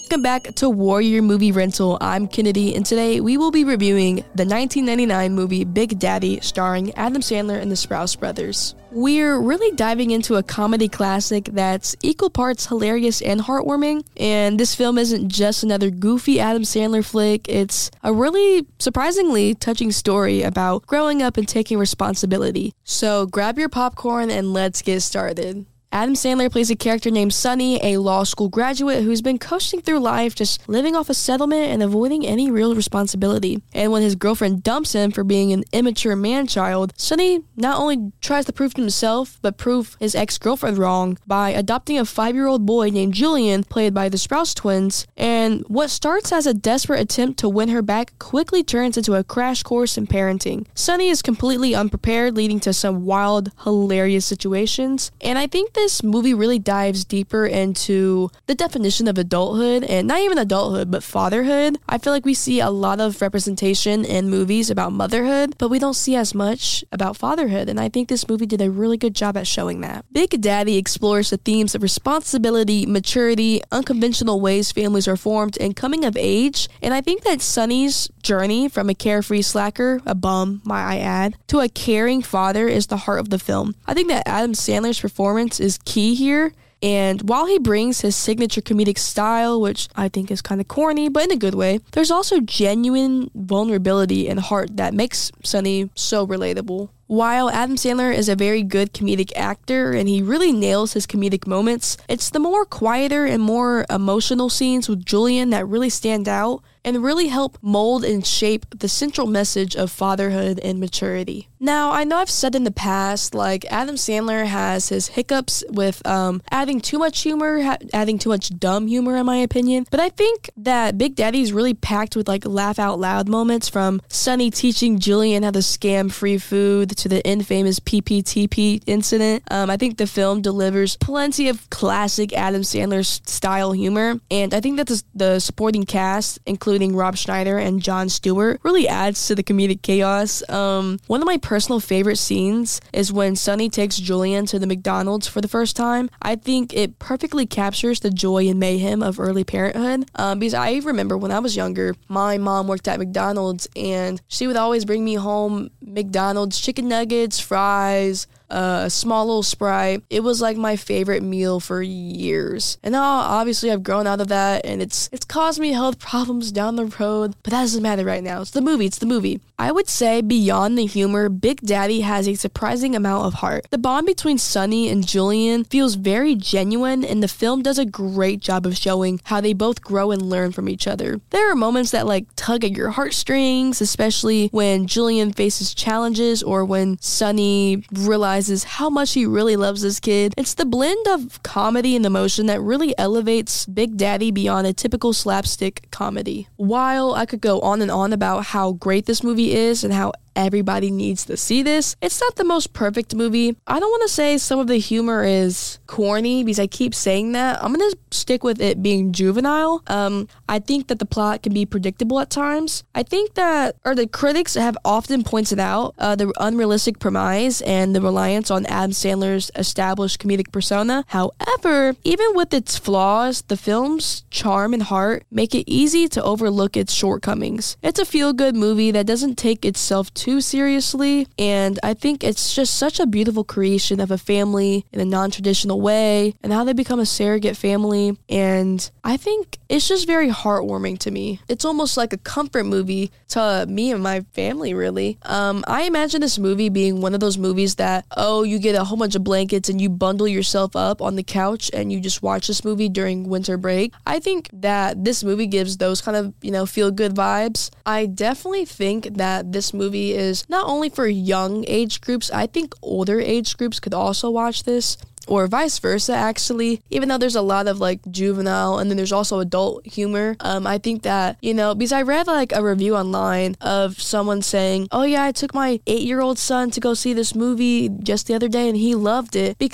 Welcome back to Warrior Movie Rental. I'm Kennedy, and today we will be reviewing the 1999 movie Big Daddy, starring Adam Sandler and the Sprouse Brothers. We're really diving into a comedy classic that's equal parts hilarious and heartwarming, and this film isn't just another goofy Adam Sandler flick. It's a really surprisingly touching story about growing up and taking responsibility. So grab your popcorn and let's get started. Adam Sandler plays a character named Sonny, a law school graduate who's been coasting through life, just living off a settlement and avoiding any real responsibility. And when his girlfriend dumps him for being an immature man-child, Sonny not only tries to prove to himself, but prove his ex-girlfriend wrong by adopting a 5-year-old boy named Julian, played by the Sprouse twins. And what starts as a desperate attempt to win her back quickly turns into a crash course in parenting. Sonny is completely unprepared, leading to some wild, hilarious situations. And I think this movie really dives deeper into the definition of adulthood, and not even adulthood, but fatherhood. I feel like we see a lot of representation in movies about motherhood, but we don't see as much about fatherhood, and I think this movie did a really good job at showing that. Big Daddy explores the themes of responsibility, maturity, unconventional ways families are formed, and coming of age, and I think that Sonny's journey from a carefree slacker, a bum, might I add, to a caring father is the heart of the film. I think that Adam Sandler's performance is key here, and while he brings his signature comedic style, which I think is kind of corny, but in a good way, there's also genuine vulnerability and heart that makes Sonny so relatable. While Adam Sandler is a very good comedic actor and he really nails his comedic moments, it's the more quieter and more emotional scenes with Julian that really stand out and really help mold and shape the central message of fatherhood and maturity. Now, I know I've said in the past, like, Adam Sandler has his hiccups with adding too much humor, adding too much dumb humor, in my opinion, but I think that Big Daddy is really packed with, like, laugh-out-loud moments, from Sonny teaching Julian how to scam free food to the infamous PPTP incident. I think the film delivers plenty of classic Adam Sandler style humor, and I think that the supporting cast, including Rob Schneider and Jon Stewart, really adds to the comedic chaos. One of my personal favorite scenes is when Sonny takes Julian to the McDonald's for the first time. I think it perfectly captures the joy and mayhem of early parenthood, because I remember when I was younger, my mom worked at McDonald's and she would always bring me home McDonald's chicken nuggets, fries, a small little Sprite. It was like my favorite meal for years. And now obviously I've grown out of that and it's caused me health problems down the road, but that doesn't matter right now. It's the movie. I would say beyond the humor, Big Daddy has a surprising amount of heart. The bond between Sonny and Julian feels very genuine, and the film does a great job of showing how they both grow and learn from each other. There are moments that like tug at your heartstrings, especially when Julian faces challenges or when Sonny realizes how much he really loves this kid. It's the blend of comedy and emotion that really elevates Big Daddy beyond a typical slapstick comedy. While I could go on and on about how great this movie is and how everybody needs to see this, it's not the most perfect movie. I don't want to say some of the humor is corny because I keep saying that. I'm going to stick with it being juvenile. I think that the plot can be predictable at times. I think that, or the critics have often pointed out, the unrealistic premise and the reliance on Adam Sandler's established comedic persona. However, even with its flaws, the film's charm and heart make it easy to overlook its shortcomings. It's a feel-good movie that doesn't take itself too seriously, and I think it's just such a beautiful creation of a family in a non-traditional way and how they become a surrogate family, and I think it's just very heartwarming to me. It's almost like a comfort movie to me and my family, really. I imagine this movie being one of those movies that, you get a whole bunch of blankets and you bundle yourself up on the couch and you just watch this movie during winter break. I think that this movie gives those kind of, feel-good vibes. I definitely think that this movie is not only for young age groups, I think older age groups could also watch this, or vice versa, actually. Even though there's a lot of like juvenile and then there's also adult humor, I think that, because I read like a review online of someone saying, oh yeah, I took my 8-year-old son to go see this movie just the other day and he loved it, because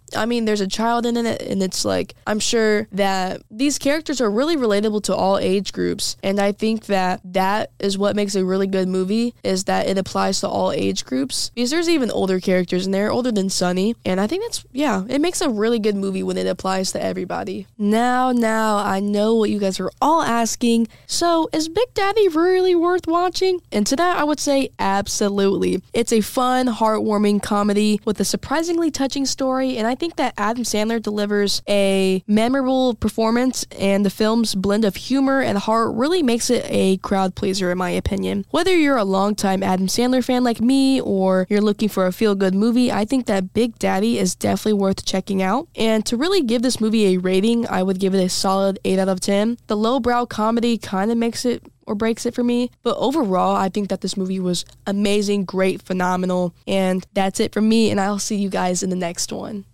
I mean, there's a child in it, and it's like, I'm sure that these characters are really relatable to all age groups, and I think that that is what makes a really good movie, is that it applies to all age groups, because there's even older characters in there, older than Sunny, and I think that's, yeah, it makes a really good movie when it applies to everybody. Now, I know what you guys are all asking, so is Big Daddy really worth watching? And to that, I would say absolutely. It's a fun, heartwarming comedy with a surprisingly touching story, and I think that Adam Sandler delivers a memorable performance, and the film's blend of humor and heart really makes it a crowd pleaser in my opinion. Whether you're a longtime Adam Sandler fan like me, or you're looking for a feel-good movie, I think that Big Daddy is definitely worth checking out. And to really give this movie a rating, I would give it a solid 8 out of 10. The lowbrow comedy kind of makes it or breaks it for me, but overall, I think that this movie was amazing, great, phenomenal, and that's it from me, and I'll see you guys in the next one.